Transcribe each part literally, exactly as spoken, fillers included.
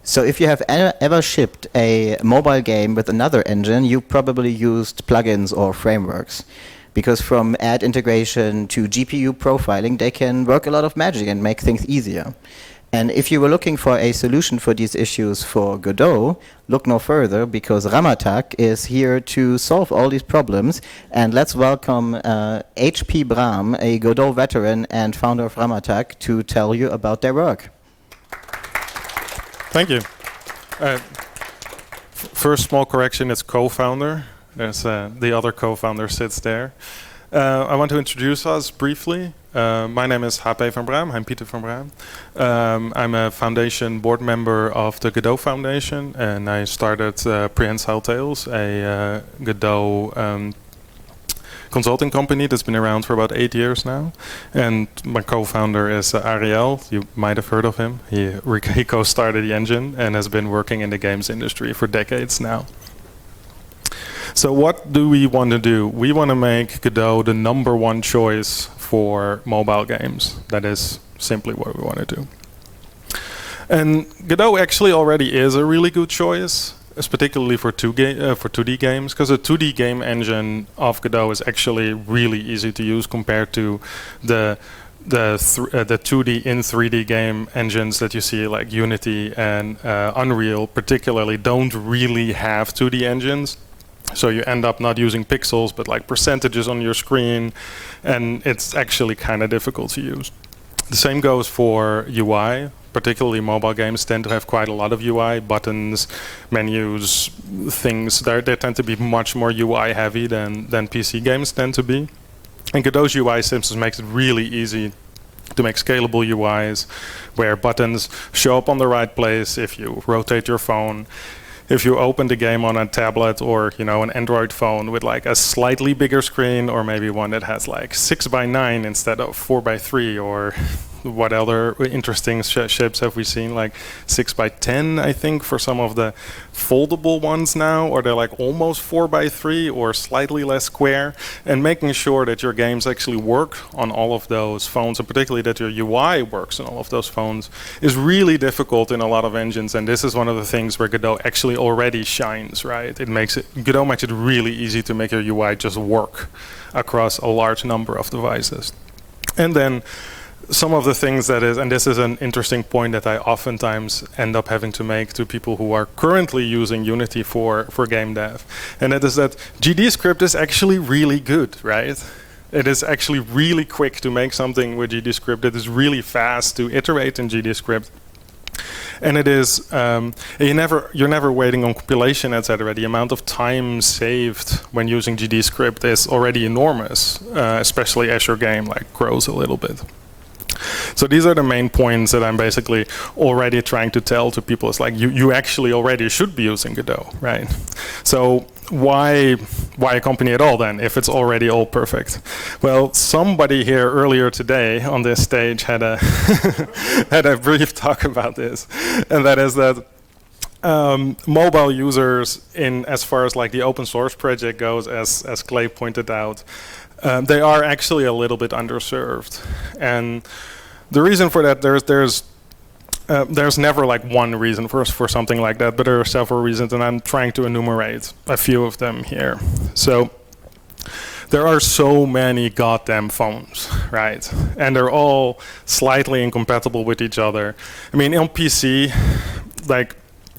So if you have e- ever shipped a mobile game with another engine, you probably used plugins or frameworks. Because from ad integration to G P U profiling, they can work a lot of magic and make things easier. And if you were looking for a solution for these issues for Godot, look no further, because Ramatak is here to solve all these problems. And let's welcome uh, H P Brahm, a Godot veteran and founder of Ramatak, to tell you about their work. Thank you. Uh, first small correction, it's co-founder. There's uh, the other co-founder sits there. Uh, I want to introduce us briefly. Uh, my name is H P van Braam. I'm Pieter van Braam. Um, I'm a foundation board member of the Godot Foundation, and I started uh, Prehensile Tales, a uh, Godot um, consulting company that's been around for about eight years now. And my co-founder is uh, Ariel. You might have heard of him. He, he co-started the engine and has been working in the games industry for decades now. So what do we want to do? We want to make Godot the number one choice for mobile games. That is simply what we want to do. And Godot actually already is a really good choice, particularly for two, ga uh, for two D games, because the two D game engine of Godot is actually really easy to use compared to the the th uh, the two D in three D game engines that you see, like Unity and uh, Unreal, particularly don't really have two D engines. So you end up not using pixels, but like percentages on your screen, and it's actually kind of difficult to use. The same goes for U I. Particularly mobile games tend to have quite a lot of U I, buttons, menus, things. They're, they tend to be much more U I heavy than, than P C games tend to be. And Godot's U I systems makes it really easy to make scalable U Is, where buttons show up on the right place if you rotate your phone. If you open the game on a tablet or, you know, an Android phone with like a slightly bigger screen, or maybe one that has like six by nine instead of four by three, or what other interesting sh shapes have we seen, like six by ten, I think, for some of the foldable ones now, or they're like almost four by three or slightly less square, and making sure that your games actually work on all of those phones, and particularly that your U I works on all of those phones, is really difficult in a lot of engines. And this is one of the things where Godot actually already shines, right? It makes it, Godot makes it really easy to make your U I just work across a large number of devices. And then some of the things that is, and this is an interesting point that I oftentimes end up having to make to people who are currently using Unity for, for game dev, and that is that GDScript is actually really good, right? It is actually really quick to make something with GDScript. It is really fast to iterate in GDScript. And it is, um, you never, you're never waiting on compilation, et cetera. The amount of time saved when using GDScript is already enormous, uh, especially as your game like grows a little bit. So these are the main points that I'm basically already trying to tell to people. It's like you, you actually already should be using Godot, right? So why why a company at all then, if it's already all perfect? Well, somebody here earlier today on this stage had a had a brief talk about this, and that is that um, mobile users, in as far as like the open source project goes, as as Clay pointed out, um, they are actually a little bit underserved. And the reason for that, there's there's uh, there's never like one reason for for something like that, but there are several reasons, and I'm trying to enumerate a few of them here. So there are so many goddamn phones, right? And they're all slightly incompatible with each other. I mean, on P C, like,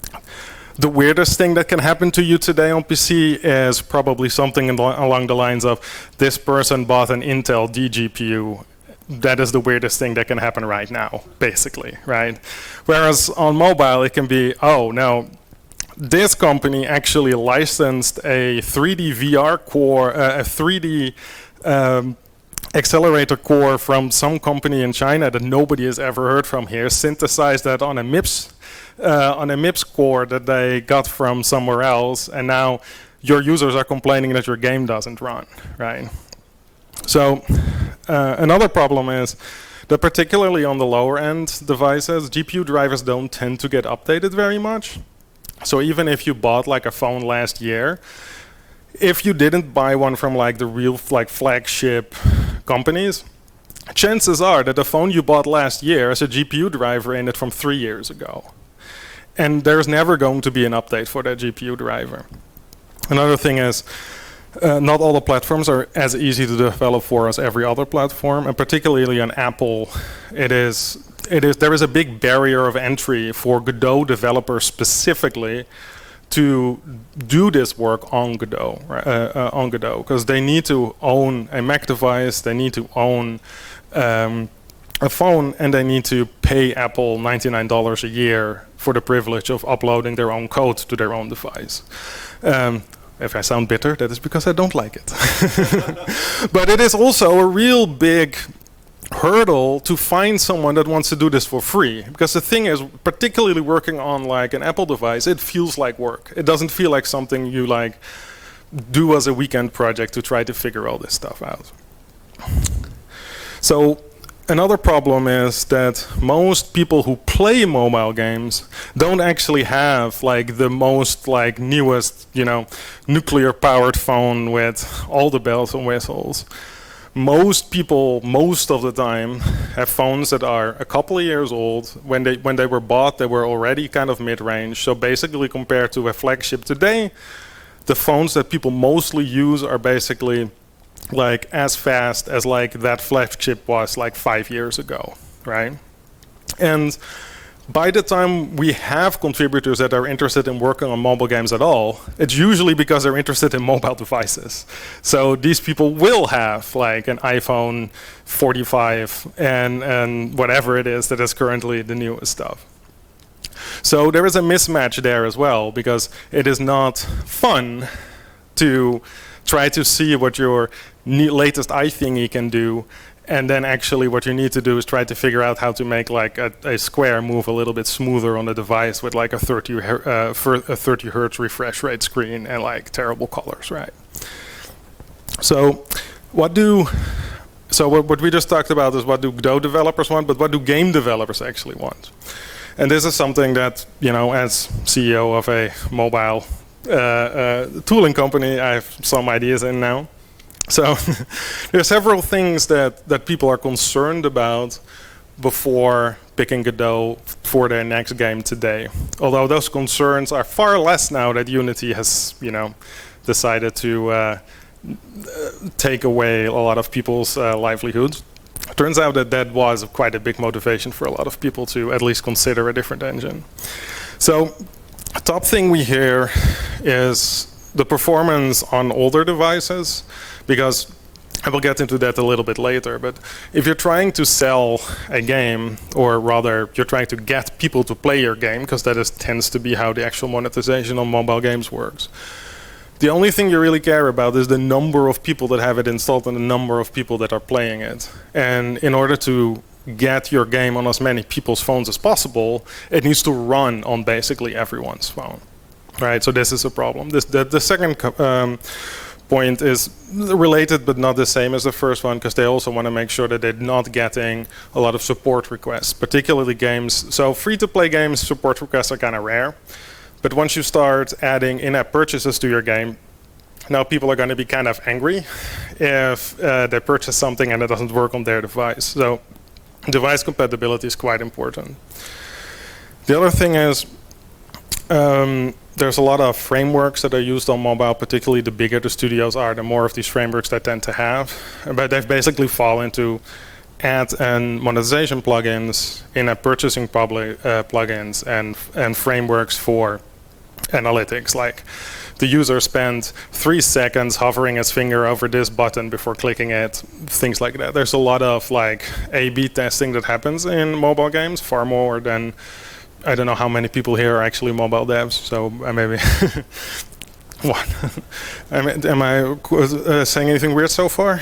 the weirdest thing that can happen to you today on P C is probably something in the, along the lines of, this person bought an Intel D G P U. That is the weirdest thing that can happen right now, basically, right? Whereas on mobile, it can be, oh, no, this company actually licensed a three D V R core, uh, a three D um, accelerator core from some company in China that nobody has ever heard from here, synthesized that on a MIPS, uh, on a MIPS core that they got from somewhere else, and now your users are complaining that your game doesn't run, right? So uh, another problem is that particularly on the lower end devices, G P U drivers don't tend to get updated very much. So even if you bought like a phone last year, if you didn't buy one from like the real like flagship companies, chances are that the phone you bought last year has a G P U driver in it from three years ago. and there's never going to be an update for that G P U driver. Another thing is, uh, not all the platforms are as easy to develop for as every other platform, and particularly on Apple, it is, it is, there is a big barrier of entry for Godot developers specifically to do this work on Godot, right? uh, uh, on Godot, because they need to own a Mac device, they need to own um, a phone, and they need to pay Apple ninety-nine dollars a year for the privilege of uploading their own code to their own device. Um, if I sound bitter, that is because I don't like it. But it is also a real big hurdle to find someone that wants to do this for free, because the thing is, particularly working on like an Apple device, it feels like work. It doesn't feel like something you like do as a weekend project to try to figure all this stuff out. So another problem is that most people who play mobile games don't actually have like the most like newest, you know, nuclear powered phone with all the bells and whistles. Most people, most of the time, have phones that are a couple of years old. When they when they were bought, they were already kind of mid-range. So basically, compared to a flagship today, the phones that people mostly use are basically like as fast as like that flagship was like five years ago, right? And by the time we have contributors that are interested in working on mobile games at all, it's usually because they're interested in mobile devices. So these people will have like an iPhone forty-five and, and whatever it is that is currently the newest stuff. So there is a mismatch there as well, because it is not fun to try to see what your latest iThingy can do, and then actually what you need to do is try to figure out how to make like a, a square move a little bit smoother on the device with like a thirty, uh, a thirty hertz refresh rate screen and like terrible colors, right? So what do, so what, what we just talked about is what do Godot developers want, but what do game developers actually want? And this is something that, you know, as C E O of a mobile uh, uh, tooling company, I have some ideas in now. So there are several things that, that people are concerned about before picking Godot for their next game today. Although those concerns are far less now that Unity has, you know, decided to uh, take away a lot of people's uh, livelihoods. Turns out that that was quite a big motivation for a lot of people to at least consider a different engine. So top thing we hear is the performance on older devices, because I will get into that a little bit later, but if you're trying to sell a game, or rather you're trying to get people to play your game, because that is, tends to be how the actual monetization on mobile games works, the only thing you really care about is the number of people that have it installed and the number of people that are playing it. And in order to get your game on as many people's phones as possible, it needs to run on basically everyone's phone. Right, so this is a problem. This, the, the second um, point is related but not the same as the first one, because they also want to make sure that they're not getting a lot of support requests, particularly games. So free-to-play games, support requests are kind of rare. But once you start adding in-app purchases to your game, now people are going to be kind of angry if uh, they purchase something and it doesn't work on their device. So device compatibility is quite important. The other thing is, um, there's a lot of frameworks that are used on mobile, particularly the bigger the studios are, the more of these frameworks they tend to have. But they've basically fall into ad and monetization plugins, in-app purchasing public, uh, plugins, and, and frameworks for analytics. Like the user spent three seconds hovering his finger over this button before clicking it, things like that. There's a lot of like A B testing that happens in mobile games, far more than, I don't know how many people here are actually mobile devs, so uh, maybe one. am, am I uh, saying anything weird so far?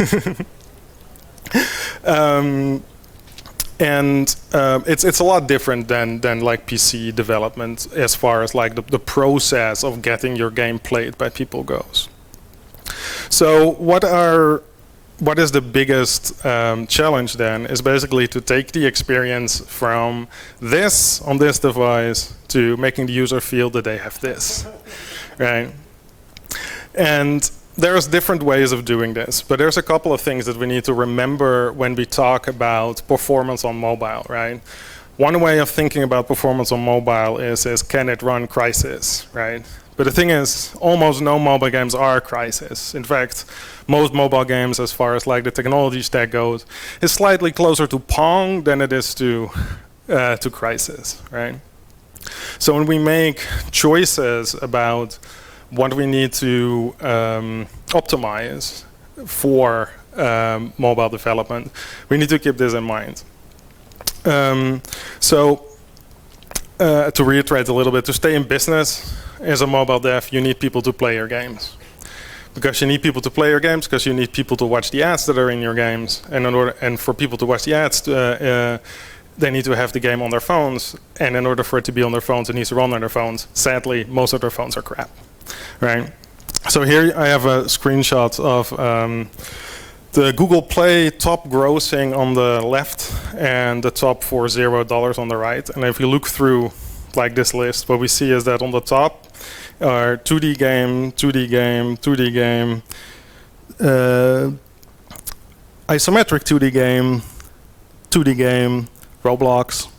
um, and uh, it's it's a lot different than than like P C development as far as like the, the process of getting your game played by people goes. So what are What is the biggest um, challenge then is basically to take the experience from this on this device to making the user feel that they have this, right? And there's different ways of doing this, but there's a couple of things that we need to remember when we talk about performance on mobile, right? one way of thinking about performance on mobile is, is can it run Crysis, right? But the thing is, almost no mobile games are Crysis. In fact, most mobile games, as far as like the technology stack goes, is slightly closer to Pong than it is to uh, to Crysis, right? So when we make choices about what we need to um, optimize for um, mobile development, we need to keep this in mind. Um, so uh, to reiterate a little bit, to stay in business as a mobile dev, you need people to play your games. Because you need people to play your games, because you need people to watch the ads that are in your games. And in order, and for people to watch the ads, to, uh, uh, they need to have the game on their phones. And in order for it to be on their phones, it needs to run on their phones. Sadly, most of their phones are crap, right? So here I have a screenshot of um, the Google Play top grossing on the left and the top for zero dollars on the right. And if you look through like this list, what we see is that on the top are two D game, two D game, two D game, uh, isometric two D game, two D game, Roblox,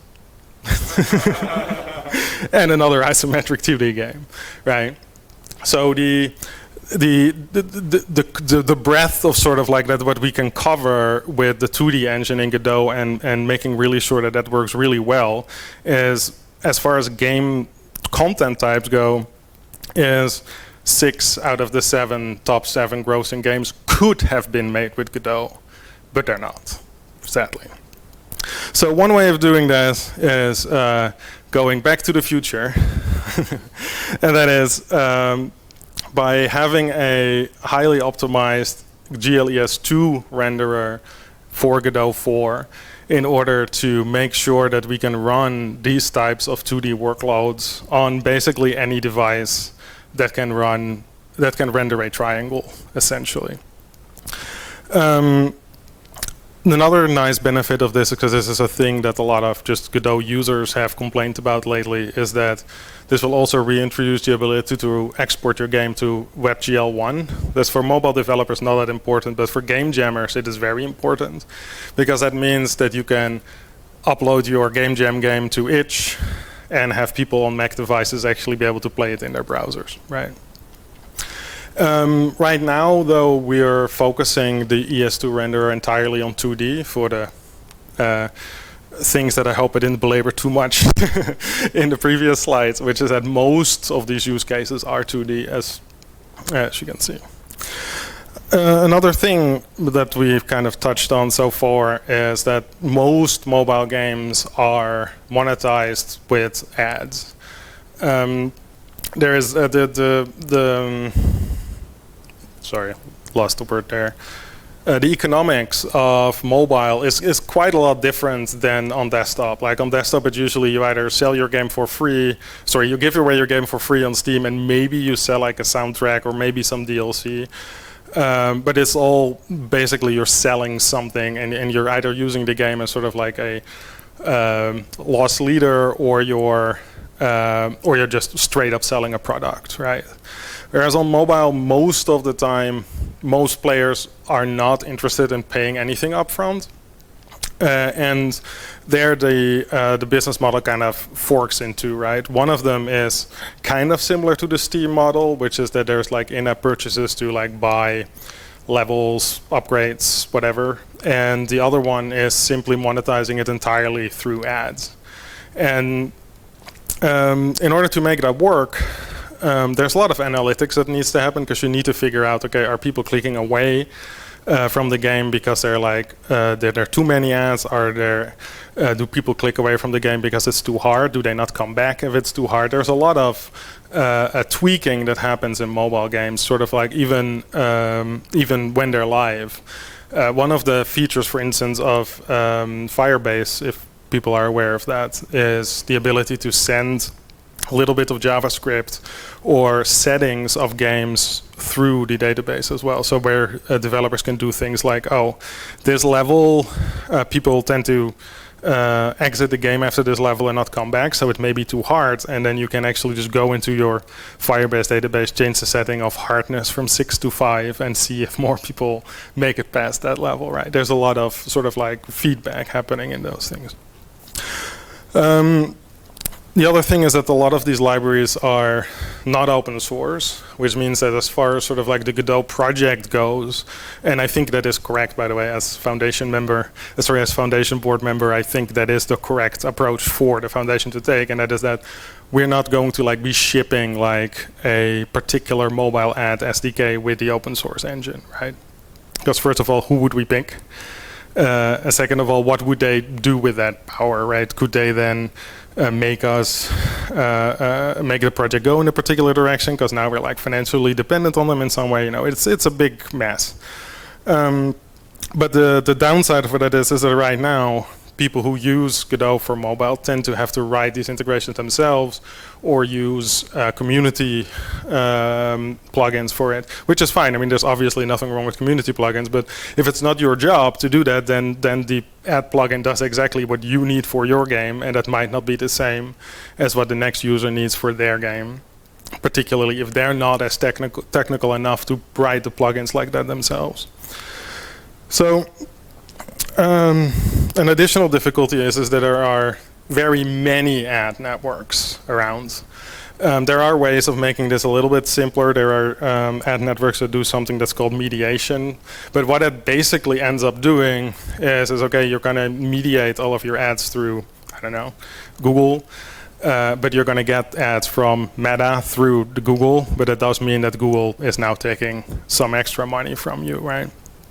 and another isometric two D game, right? So the the the, the the the breadth of sort of like that what we can cover with the two D engine in Godot and and making really sure that that works really well is, as far as game content types go, is six out of the seven top seven grossing games could have been made with Godot, but they're not, sadly. So one way of doing that is uh, going back to the future, and that is um, by having a highly optimized G L E S two renderer for Godot four in order to make sure that we can run these types of two D workloads on basically any device that can run, that can render a triangle, essentially. Um, Another nice benefit of this, because this is a thing that a lot of just Godot users have complained about lately, is that this will also reintroduce the ability to export your game to WebGL one. That's for mobile developers not that important, but for game jammers it is very important, because that means that you can upload your Game Jam game to itch and have people on Mac devices actually be able to play it in their browsers, right? Um, right now, though, we are focusing the E S two renderer entirely on two D for the uh, things that I hope I didn't belabor too much in the previous slides, which is that most of these use cases are two D, as, as you can see. Uh, another thing that we've kind of touched on so far is that most mobile games are monetized with ads. Um, there is uh, the the the um, sorry, lost the word there. Uh, the economics of mobile is, is quite a lot different than on desktop. Like on desktop, it's usually you either sell your game for free, sorry, you give away your game for free on Steam, and maybe you sell like a soundtrack or maybe some D L C. Um, but it's all basically you're selling something, and, and you're either using the game as sort of like a um, loss leader, or you're uh, or you're just straight up selling a product, right? Whereas on mobile, most of the time, most players are not interested in paying anything upfront, uh, and there the uh, the business model kind of forks into, right? One of them is kind of similar to the Steam model, which is that there's like in-app purchases to like buy levels, upgrades, whatever, and the other one is simply monetizing it entirely through ads. And um, in order to make that work, Um, there's a lot of analytics that needs to happen, because you need to figure out, okay, are people clicking away uh, from the game because they're like, uh, there, there are too many ads? Are there, uh, do people click away from the game because it's too hard? Do they not come back if it's too hard? There's a lot of uh, a tweaking that happens in mobile games, sort of like even um, even when they're live. Uh, one of the features, for instance, of um, Firebase, if people are aware of that, is the ability to send a little bit of JavaScript or settings of games through the database as well. So where uh, developers can do things like, oh, this level, uh, people tend to uh, exit the game after this level and not come back, so it may be too hard, and then you can actually just go into your Firebase database, change the setting of hardness from six to five, and see if more people make it past that level, right? There's a lot of sort of like feedback happening in those things. Um, the other thing is that a lot of these libraries are not open source, which means that as far as sort of like the Godot project goes, and I think that is correct, by the way, as foundation member, uh, sorry, as foundation board member, I think that is the correct approach for the foundation to take, and that is that we're not going to like be shipping like a particular mobile ad S D K with the open source engine, right? Because first of all, who would we pick? Uh, and second of all, what would they do with that power, right? Could they then uh, make us uh, uh, make the project go in a particular direction? Because now we're like financially dependent on them in some way. You know, it's it's a big mess. Um, but the the downside of that is is that right now, people who use Godot for mobile tend to have to write these integrations themselves or use uh, community um, plugins for it, which is fine. I mean, there's obviously nothing wrong with community plugins, but if it's not your job to do that, then then the ad plugin does exactly what you need for your game, and that might not be the same as what the next user needs for their game, particularly if they're not as technical technical enough to write the plugins like that themselves. So. Um, an additional difficulty is, is that there are very many ad networks around. Um, there are ways of making this a little bit simpler. There are um, ad networks that do something that's called mediation. But what it basically ends up doing is, is okay, you're going to mediate all of your ads through, I don't know, Google. Uh, but you're going to get ads from Meta through the Google. But it does mean that Google is now taking some extra money from you, right?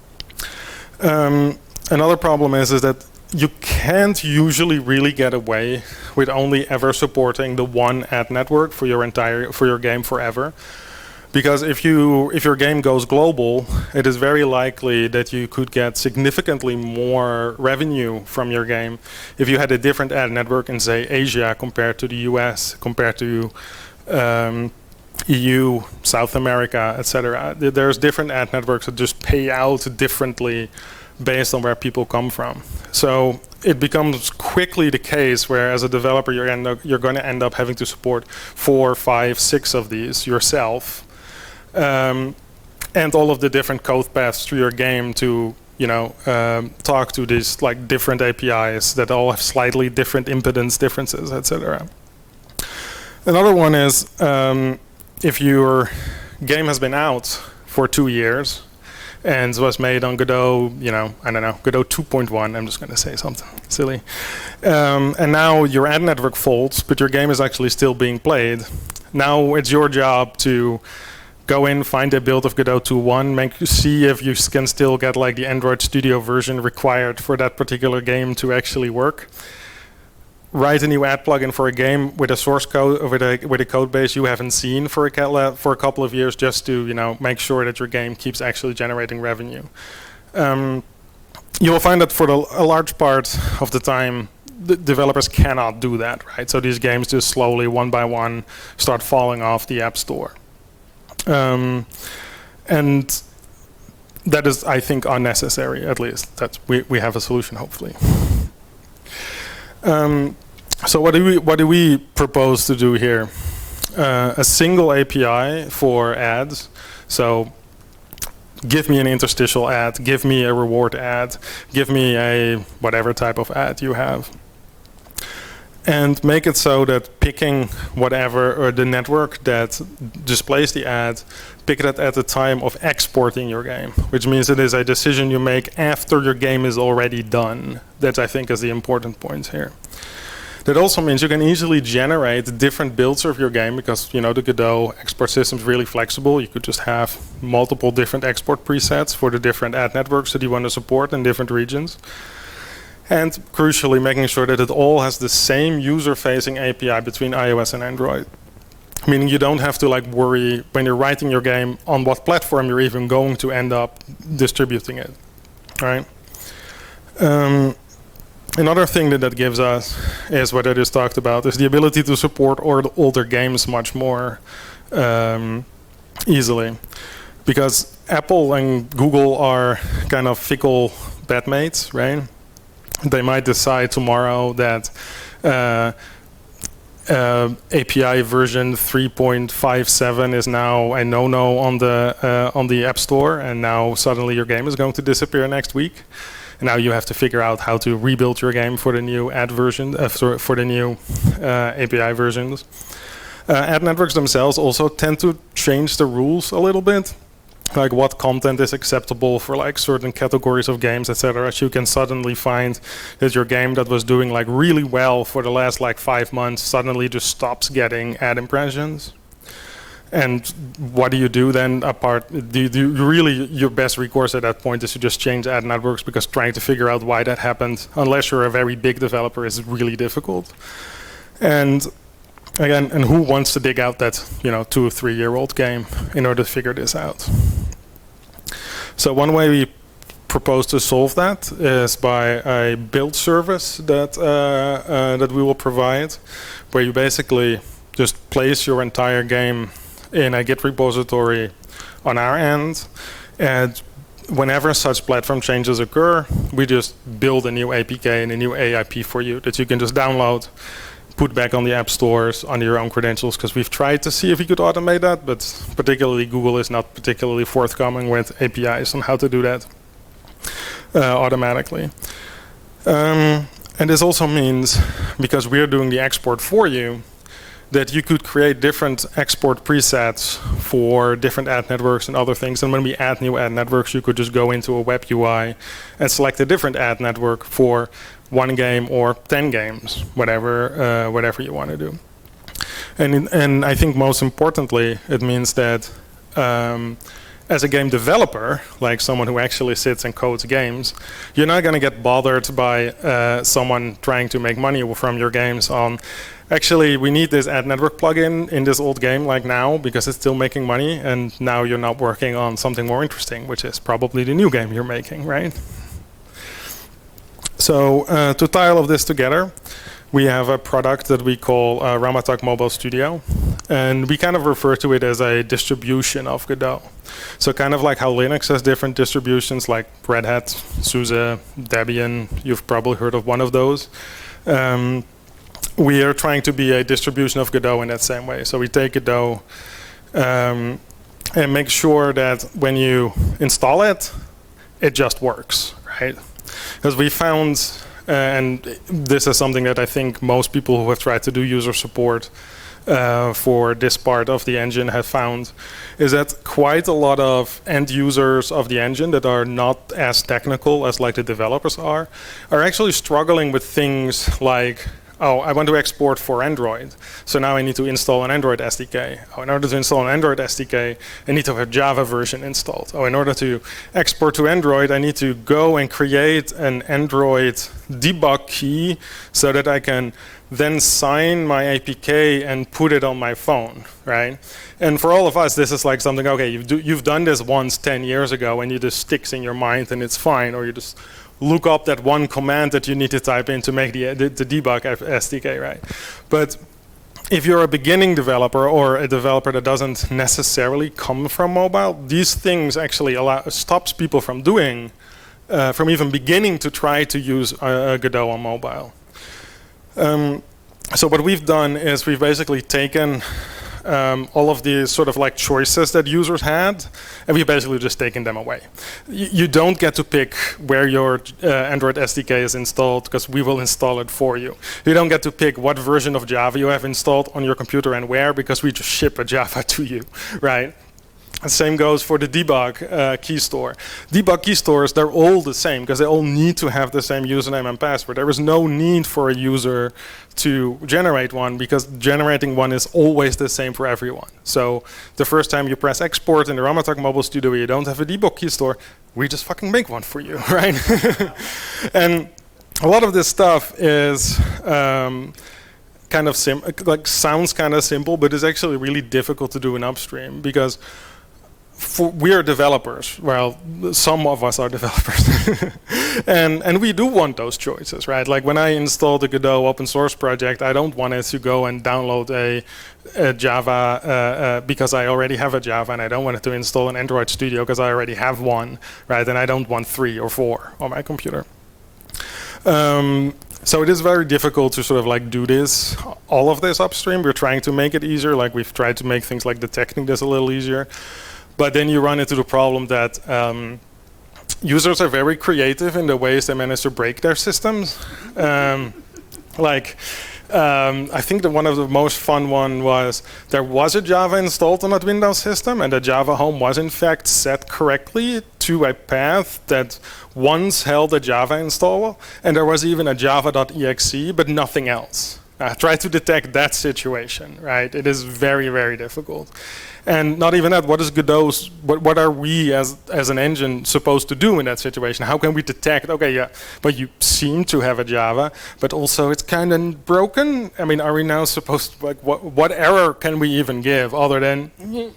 Um, Another problem is, is that you can't usually really get away with only ever supporting the one ad network for your entire for your game forever. Because if you if your game goes global, it is very likely that you could get significantly more revenue from your game if you had a different ad network in, say, Asia compared to the U S, compared to um, E U, South America, et cetera. There's different ad networks that just pay out differently based on where people come from. So it becomes quickly the case where, as a developer, you're, end up, you're going to end up having to support four, five, six of these yourself, um, and all of the different code paths through your game to, you know, um, talk to these like different A P Is that all have slightly different impedance differences, et cetera. Another one is um, if your game has been out for two years. And was made on Godot, you know, I don't know, Godot two point one, I'm just going to say something silly. Um, and now your ad network faults, but your game is actually still being played. Now it's your job to go in, find a build of Godot two point one, make see if you can still get like the Android Studio version required for that particular game to actually work. Write a new ad plugin for a game with a source code, with a with a code base you haven't seen for a for a couple of years, just to, you know, make sure that your game keeps actually generating revenue. Um, you will find that for the, a large part of the time, the developers cannot do that, right? So these games just slowly, one by one, start falling off the App Store, um, and that is, I think, unnecessary. At least that we we have a solution, hopefully. Um, so what do we what do we propose to do here? Uh, a single A P I for ads. So give me an interstitial ad, give me a reward ad, give me a whatever type of ad you have. And make it so that picking whatever, or the network that displays the ad, pick that at the time of exporting your game, which means it is a decision you make after your game is already done. That, I think, is the important point here. That also means you can easily generate different builds of your game, because, you know, the Godot export system is really flexible. You could just have multiple different export presets for the different ad networks that you want to support in different regions. And crucially, making sure that it all has the same user-facing A P I between iOS and Android. Meaning you don't have to like worry when you're writing your game on what platform you're even going to end up distributing it, right? Um, another thing that that gives us is what I just talked about, is the ability to support older games much more um, easily. Because Apple and Google are kind of fickle bedmates, right? They might decide tomorrow that uh, uh, A P I version three point five seven is now a no-no on the uh, on the App Store, and now suddenly your game is going to disappear next week. and now you have to figure out how to rebuild your game for the new ad version, uh, for, for the new uh, A P I versions. Uh, ad networks themselves also tend to change the rules a little bit, like what content is acceptable for like certain categories of games, et cetera. So you can suddenly find that your game that was doing like really well for the last like five months suddenly just stops getting ad impressions. And what do you do then? Apart, do you, do you really your best recourse at that point is to just change ad networks, because trying to figure out why that happened, unless you're a very big developer, is really difficult. And again, and who wants to dig out that, you know, two or three year old game in order to figure this out? So one way we propose to solve that is by a build service that uh, uh, that we will provide, where you basically just place your entire game in a Git repository on our end, and whenever such platform changes occur, we just build a new A P K and a new A I P for you that you can just download, put back on the app stores under your own credentials, because we've tried to see if we could automate that, but particularly Google is not particularly forthcoming with A P Is on how to do that uh, automatically. Um, and this also means, because we're doing the export for you, that you could create different export presets for different ad networks and other things. And when we add new ad networks, you could just go into a web U I and select a different ad network for one game or ten games, whatever uh, whatever you want to do. And in, and I think most importantly, it means that um, as a game developer, like someone who actually sits and codes games, you're not going to get bothered by uh, someone trying to make money from your games on, actually, we need this ad network plugin in this old game like now because it's still making money, and now you're not working on something more interesting, which is probably the new game you're making, right? So uh, to tie all of this together, we have a product that we call uh, Ramatalk Mobile Studio, and we kind of refer to it as a distribution of Godot. So kind of like how Linux has different distributions like Red Hat, SUSE, Debian, you've probably heard of one of those. Um, we are trying to be a distribution of Godot in that same way. So we take Godot um, and make sure that when you install it, it just works, right? Because we found, uh, and this is something that I think most people who have tried to do user support uh, for this part of the engine have found, is that quite a lot of end users of the engine that are not as technical as like the developers are, are actually struggling with things like, oh, I want to export for Android, so now I need to install an Android S D K. Oh, in order to install an Android S D K, I need to have a Java version installed. Oh, in order to export to Android, I need to go and create an Android debug key so that I can then sign my A P K and put it on my phone, right? And for all of us, this is like something, okay, you've, do, you've done this once ten years ago and it just sticks in your mind and it's fine, or you just look up that one command that you need to type in to make the, the, the debug S D K, right? But if you're a beginning developer or a developer that doesn't necessarily come from mobile, these things actually allow, stops people from doing, uh, from even beginning to try to use uh, Godot on mobile. Um, so what we've done is we've basically taken Um, all of the sort of like choices that users had, and we've basically just taken them away. Y you don't get to pick where your uh, Android S D K is installed, because we will install it for you. You don't get to pick what version of Java you have installed on your computer and where, because we just ship a Java to you, right? The same goes for the debug uh, key store. Debug key stores, they're all the same because they all need to have the same username and password. There is no need for a user to generate one because generating one is always the same for everyone. So the first time you press export in the Ramatalk Mobile Studio, you don't have a debug key store, we just fucking make one for you, right? And a lot of this stuff is um, kind of sim like sounds kind of simple, but it's actually really difficult to do in upstream because For, we are developers. Well, some of us are developers, and and we do want those choices, right? Like when I install the Godot open source project, I don't want it to go and download a, a Java uh, uh, because I already have a Java, and I don't want it to install an Android Studio because I already have one, right? And I don't want three or four on my computer. Um, so it is very difficult to sort of like do this, all of this upstream. We're trying to make it easier. Like we've tried to make things like detecting this a little easier. But then you run into the problem that um, users are very creative in the ways they manage to break their systems. Um, like, um, I think that one of the most fun one was there was a Java installed on that Windows system, and the Java home was in fact set correctly to a path that once held a Java install, and there was even a java.exe, but nothing else. Uh, try to detect that situation, right? It is very, very difficult. And not even that, what is Godot's, what, what are we as, as an engine supposed to do in that situation? How can we detect, okay, yeah, but you seem to have a Java, but also it's kind of broken. I mean, are we now supposed to, like, what, what error can we even give other than,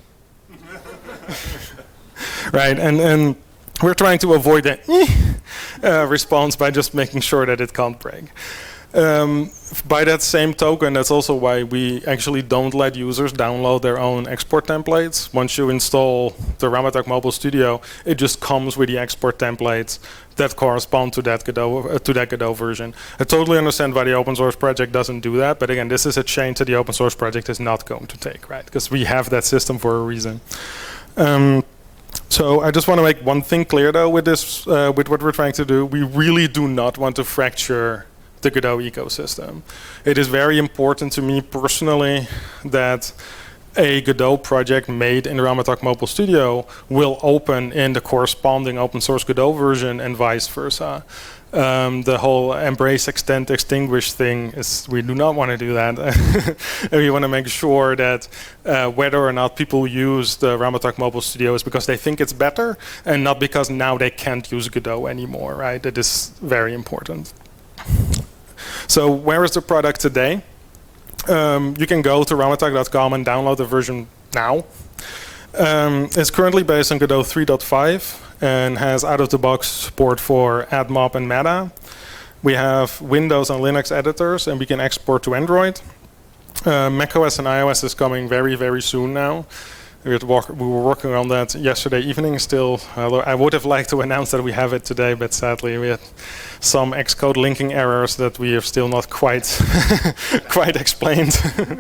right? And, and we're trying to avoid that uh, response by just making sure that it can't break. Um, by that same token, that's also why we actually don't let users download their own export templates. Once you install the Ramatalk Mobile Studio, it just comes with the export templates that correspond to that Godot, uh, to that Godot version. I totally understand why the open source project doesn't do that, but again, this is a change that the open source project is not going to take, right? Because we have that system for a reason. Um, So I just want to make one thing clear, though, with this, uh, with what we're trying to do. We really do not want to fracture the Godot ecosystem. It is very important to me personally that a Godot project made in Ramatalk Mobile Studio will open in the corresponding open source Godot version and vice versa. Um, the whole embrace, extend, extinguish thing is, we do not want to do that. And we want to make sure that uh, whether or not people use the Ramatalk Mobile Studio is because they think it's better and not because now they can't use Godot anymore, right? It is very important. So where is the product today? Um, you can go to ramatalk dot com and download the version now. Um, it's currently based on Godot three point five and has out-of-the-box support for AdMob and Meta. We have Windows and Linux editors, and we can export to Android. Uh, macOS and iOS is coming very, very soon now. We, walk, we were working on that yesterday evening still. Although I would have liked to announce that we have it today, but sadly we had some Xcode linking errors that we have still not quite, quite explained.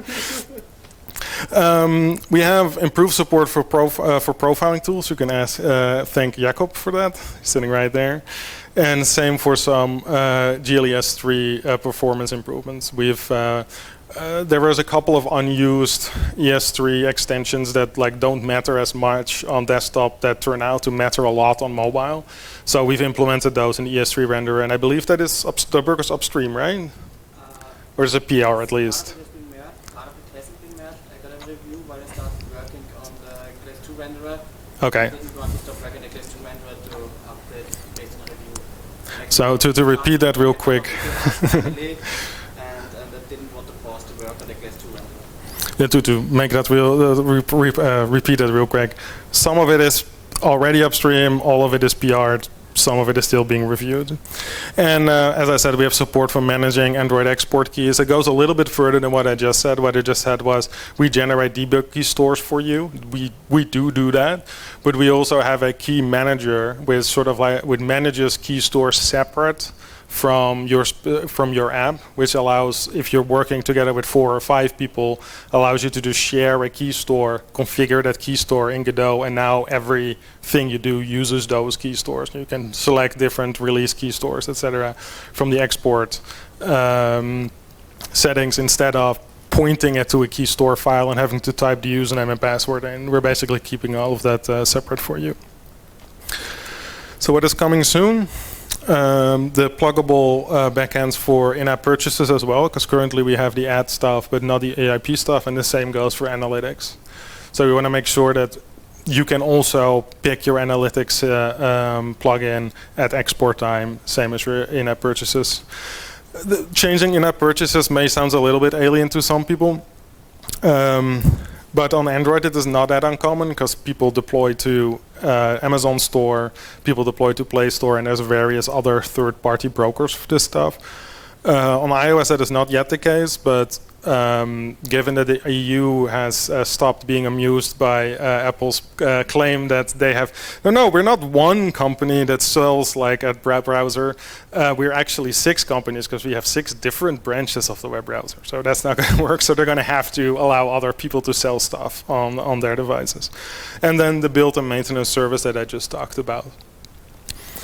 Um, we have improved support for, prof uh, for profiling tools. You can ask, uh, thank Jacob for that. He's sitting right there. And same for some uh, G L E S three uh, performance improvements. We've uh, uh, there was a couple of unused E S three extensions that like don't matter as much on desktop that turn out to matter a lot on mobile. So we've implemented those in the E S three renderer, and I believe that is up the work is upstream, right? Uh, or is it P R at least? Okay. So to, to repeat that real quick. Yeah, to, to make that real, uh, re, re, uh, repeat that real quick. Some of it is already upstream, all of it is P R'd. Some of it is still being reviewed. And uh, as I said, we have support for managing Android export keys. It goes a little bit further than what I just said. What I just said was we generate debug key stores for you. We we do do that, but we also have a key manager with sort of like with manages key stores separate from your sp from your app, which allows, if you're working together with four or five people, allows you to just share a key store, configure that key store in Godot, and now everything you do uses those key stores. You can select different release key stores, et cetera, from the export um, settings instead of pointing it to a key store file and having to type the username and password in. We're basically keeping all of that uh, separate for you. So what is coming soon? Um, the pluggable uh, backends for in-app purchases as well, because currently we have the ad stuff but not the A I P stuff, and the same goes for analytics. So we want to make sure that you can also pick your analytics uh, um, plugin at export time, same as your in-app purchases. The changing in-app purchases may sound a little bit alien to some people. Um, But on Android, it is not that uncommon because people deploy to uh, Amazon Store, people deploy to Play Store, and there's various other third-party brokers for this stuff. Uh, on iOS, that is not yet the case, but um, given that the E U has uh, stopped being amused by uh, Apple's uh, claim that they have, no, no, we're not one company that sells like a web browser. Uh, we're actually six companies because we have six different branches of the web browser. So that's not going to work. So they're going to have to allow other people to sell stuff on, on their devices. And then the build and maintenance service that I just talked about.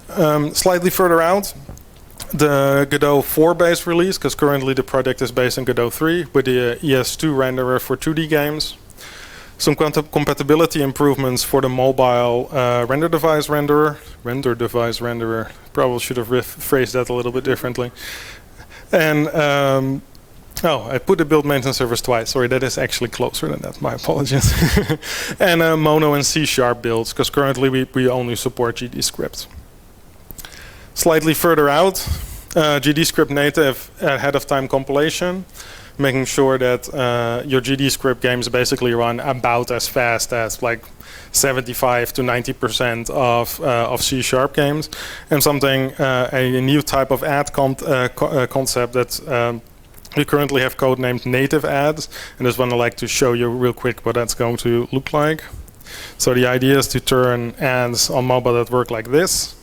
Um, slightly further out, the Godot four base release, because currently the project is based on Godot three with the uh, E S two renderer for two D games. Some compatibility improvements for the mobile uh, render device renderer. Render device renderer. Probably should have phrased that a little bit differently. And um, oh, I put the build maintenance service twice. Sorry, that is actually closer than that. My apologies. And uh, Mono and C Sharp builds, because currently we, we only support G D script. Slightly further out, uh, G D script native ahead of time compilation, making sure that uh, your G D script games basically run about as fast as like seventy-five to ninety percent of uh, of C Sharp games, and something uh, a new type of ad con uh, co uh, concept that um, we currently have codenamed native ads, and just want to like to show you real quick what that's going to look like. So the idea is to turn ads on mobile that work like this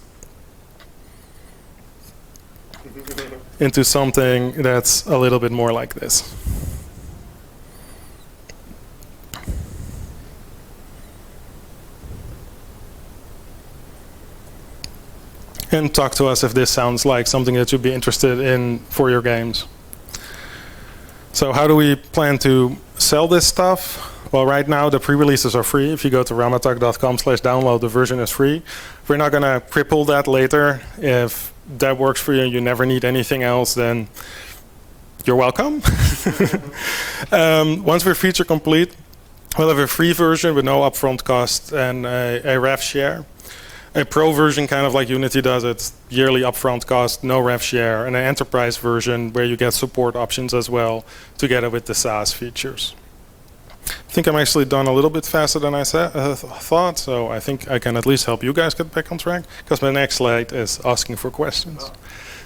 into something that's a little bit more like this. And talk to us if this sounds like something that you'd be interested in for your games. So how do we plan to sell this stuff? Well, right now the pre-releases are free. If you go to ramatalk dot com slash download, the version is free. We're not going to cripple that later. If that works for you and you never need anything else, then you're welcome. um, once we're feature complete, we'll have a free version with no upfront cost and a, a rev share. A pro version, kind of like Unity does, it's yearly upfront cost, no rev share, and an enterprise version where you get support options as well, together with the SaaS features. I think I'm actually done a little bit faster than I said, uh, th thought, so I think I can at least help you guys get back on track, because my next slide is asking for questions. Oh.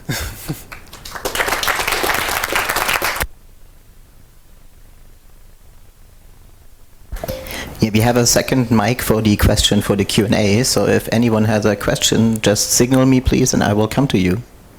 Yeah, we have a second mic for the question for the Q and A, so if anyone has a question, just signal me please and I will come to you.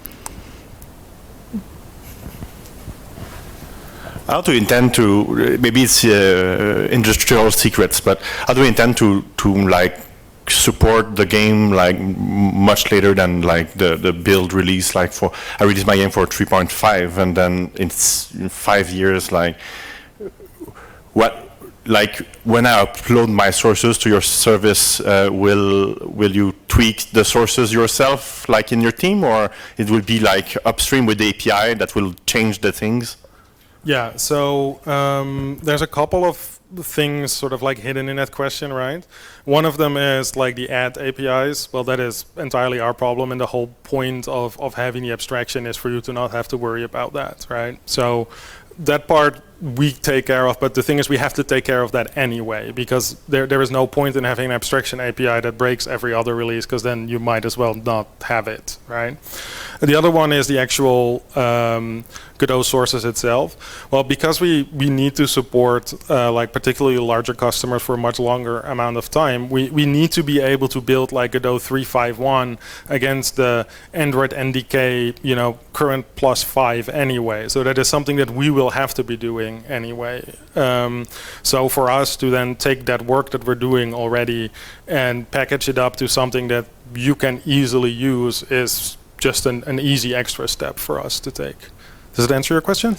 How do you intend to, maybe it's uh, industrial secrets, but how do you intend to, to like support the game like much later than like the, the build release? Like for, I released my game for three point five and then it's in five years, like what, like when I upload my sources to your service, uh, will will you tweak the sources yourself, like in your team, or it will be like upstream with the A P I that will change the things? Yeah, so um, there's a couple of things sort of like hidden in that question, right? One of them is like the ad A P Is. Well, that is entirely our problem, and the whole point of, of having the abstraction is for you to not have to worry about that, right? So that part we take care of, but the thing is we have to take care of that anyway, because there there is no point in having an abstraction A P I that breaks every other release, because then you might as well not have it, right? And the other one is the actual um, Godot sources itself. Well, because we, we need to support uh, like particularly larger customers for a much longer amount of time, we, we need to be able to build like Godot three point five one against the Android N D K, you know, current plus five anyway. So that is something that we will have to be doing anyway. Um, so for us to then take that work that we're doing already and package it up to something that you can easily use is just an, an easy extra step for us to take. Does that answer your question?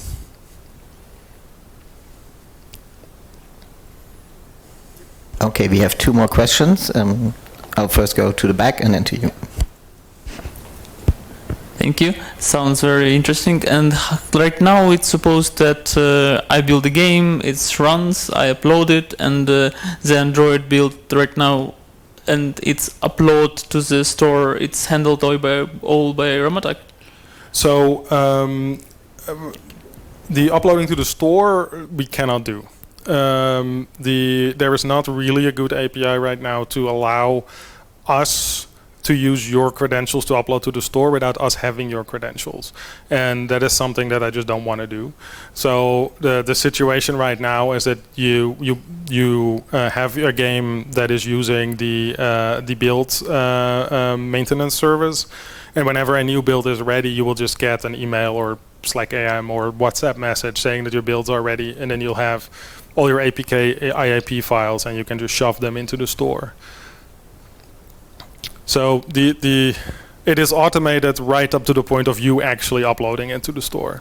Okay, we have two more questions. Um, I'll first go to the back and then to you. Thank you. Sounds very interesting. And right now it's supposed that uh, I build a game, it runs, I upload it, and uh, the Android build right now, and it's upload to the store, it's handled all by, all by Ramatalk. So um, the uploading to the store we cannot do. Um, the there is not really a good A P I right now to allow us to use your credentials to upload to the store without us having your credentials, and that is something that I just don't want to do. So the the situation right now is that you you you uh, have a game that is using the uh, the build uh, uh, maintenance service, and whenever a new build is ready, you will just get an email or Slack A M or WhatsApp message saying that your builds are ready, and then you'll have all your A P K I A P files, and you can just shove them into the store. So the the it is automated right up to the point of you actually uploading it to the store.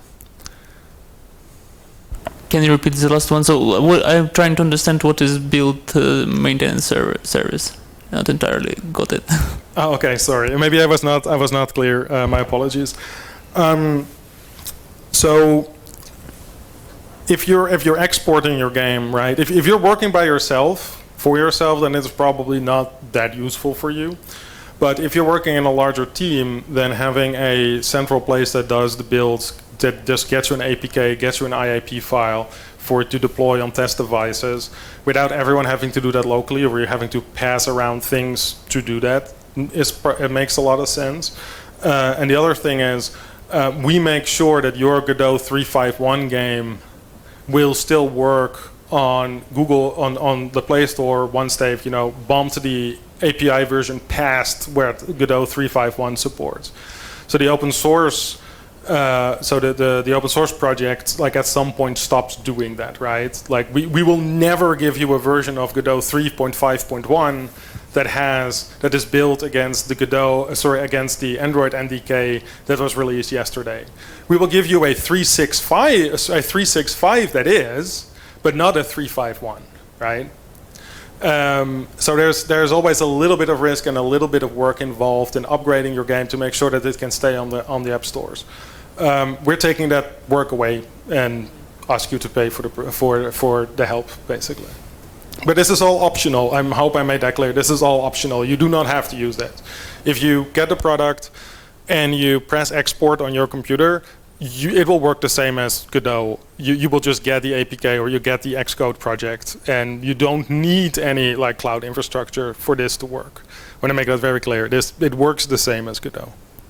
Can you repeat the last one? So what, I'm trying to understand what is build uh, maintenance server, service. Not entirely got it. Oh, okay, sorry. Maybe I was not I was not clear. Uh, my apologies. Um, so if you're if you're exporting your game, right? If if you're working by yourself for yourself, then it's probably not that useful for you. But if you're working in a larger team, then having a central place that does the builds, that just gets you an A P K, gets you an I A P file for it to deploy on test devices, without everyone having to do that locally, or you're having to pass around things to do that, is, it makes a lot of sense. Uh, and the other thing is, uh, we make sure that your Godot three five one game will still work on Google, on, on the Play Store once they've, you know, bumped the A P I version past where Godot three five one supports. So the open source, uh, so the, the, the open source project, like at some point stops doing that, right? Like we, we will never give you a version of Godot three point five point one that has, that is built against the Godot, uh, sorry, against the Android N D K that was released yesterday. We will give you a three sixty-five, a three sixty-five that is, but not a three five one, right? Um, so there's there's always a little bit of risk and a little bit of work involved in upgrading your game to make sure that it can stay on the on the app stores. Um, we're taking that work away and ask you to pay for the for for the help, basically. But this is all optional. I hope I made that clear. This is all optional. You do not have to use that. If you get the product and you press export on your computer, You, it will work the same as Godot. You, you will just get the A P K or you get the Xcode project, and you don't need any like cloud infrastructure for this to work. I want to make that very clear. This it works the same as Godot.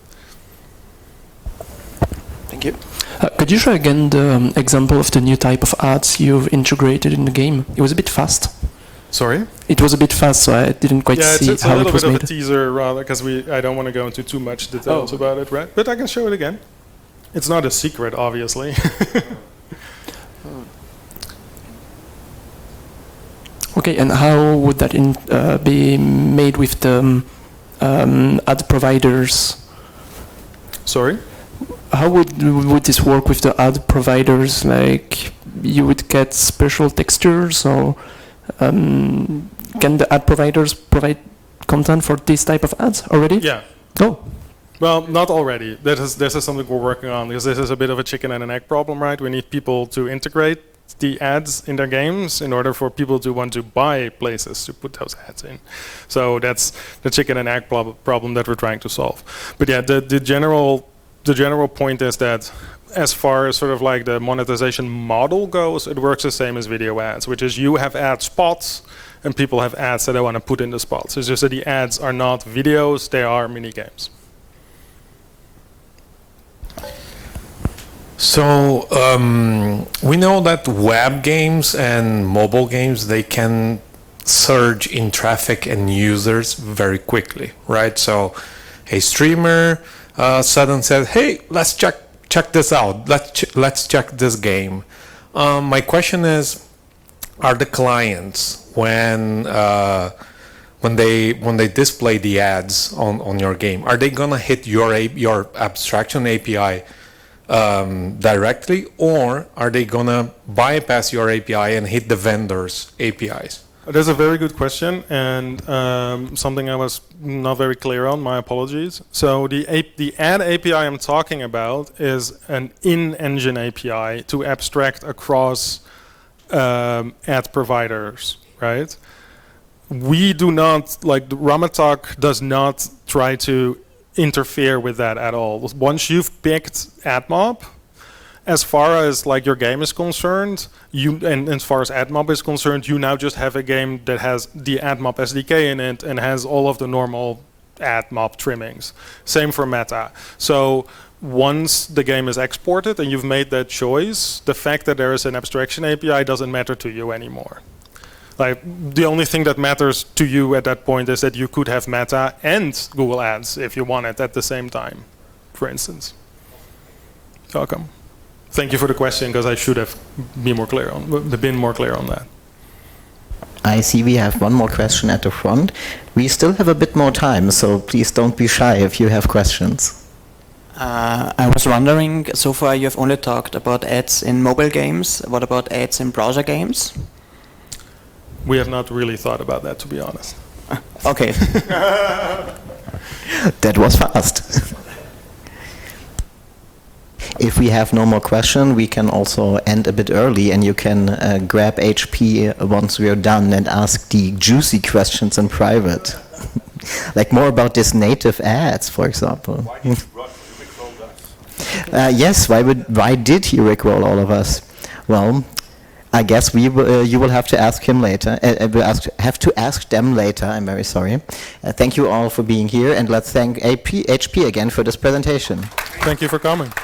Thank you. Uh, could you show again the um, example of the new type of ads you've integrated in the game? It was a bit fast. Sorry? It was a bit fast, so I didn't quite yeah, see it's, it's how it was a little made. bit of a teaser, rather, because we I don't want to go into too much details Oh. about it, right? But I can show it again. It's not a secret, obviously. Okay, and how would that in, uh, be made with the um, um, ad providers? Sorry? How would would this work with the ad providers? Like, you would get special textures, or um, can the ad providers provide content for this type of ads already? Yeah. Oh. Well, not already. This is, this is something we're working on, because this is a bit of a chicken and an egg problem, right? We need people to integrate the ads in their games in order for people to want to buy places to put those ads in. So that's the chicken and egg prob problem that we're trying to solve. But yeah, the, the general the general point is that as far as sort of like the monetization model goes, it works the same as video ads, which is you have ad spots and people have ads that they want to put in the spots. It's just that the ads are not videos, they are mini games. So um, we know that web games and mobile games, they can surge in traffic and users very quickly, right? So a streamer uh, suddenly says, "Hey, let's check check this out. Let's ch let's check this game." Um, my question is, are the clients, when uh, when they when they display the ads on on your game, are they gonna hit your a your abstraction A P I Um, directly, or are they gonna bypass your A P I and hit the vendor's A P Is? That's a very good question, and um, something I was not very clear on. My apologies. So the A the ad A P I I'm talking about is an in-engine A P I to abstract across um, ad providers, right? We do not, like Ramatalk does not try to interfere with that at all. Once you've picked AdMob, as far as like your game is concerned, you and, and as far as AdMob is concerned, you now just have a game that has the AdMob S D K in it and has all of the normal AdMob trimmings. Same for Meta. So once the game is exported and you've made that choice, the fact that there is an abstraction A P I doesn't matter to you anymore. Like, the only thing that matters to you at that point is that you could have Meta and Google Ads if you want it at the same time, for instance. Welcome. Thank you for the question, because I should have been more clear on been more clear on that. I see we have one more question at the front. We still have a bit more time, so please don't be shy if you have questions. Uh, I was wondering, so far you have only talked about ads in mobile games. What about ads in browser games? We have not really thought about that, to be honest. Okay. That was fast. If we have no more question, we can also end a bit early, and you can uh, grab H P once we are done and ask the juicy questions in private. Like more about this native ads, for example. Why did Rush rickroll us? Uh, yes, why would why did he rickroll all of us? Well, I guess we will, uh, you will have to ask him later. Uh, uh, we'll ask, have to ask them later. I'm very sorry. Uh, thank you all for being here, and let's thank A P, H P again for this presentation. Thank you for coming.